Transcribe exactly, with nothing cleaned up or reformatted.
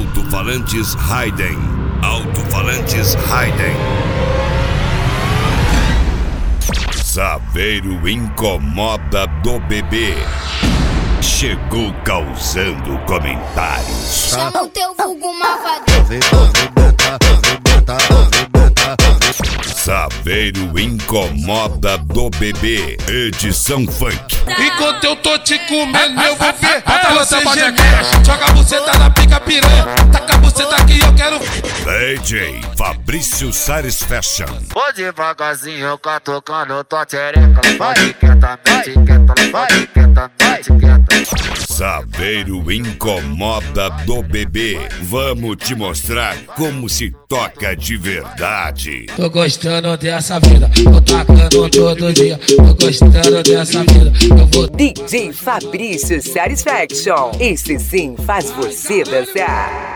Alto-falantes Hayden. Alto-falantes Hayden. Saveiro incomoda do bebê. Chegou causando comentários. Chama o teu vulgo malvado. Saveiro incomoda do bebê. Edição funk. Enquanto eu tô te comendo, eu vou ver você gemer. Joga a buceta na pica piranha. Taca a buceta que eu quero. D J Fabrício Satisfaction. Vou devagarzinho catucando tua tchereca. Pode quietamente, quieta, pode quietamente, quieta. Saveiro incomoda do bebê. Vamos te mostrar como se toca de verdade. Tô gostando dessa vida, tô tacando todo dia. Tô gostando dessa vida, eu vou. D J Fabrício Satisfaction. Esse sim faz você dançar.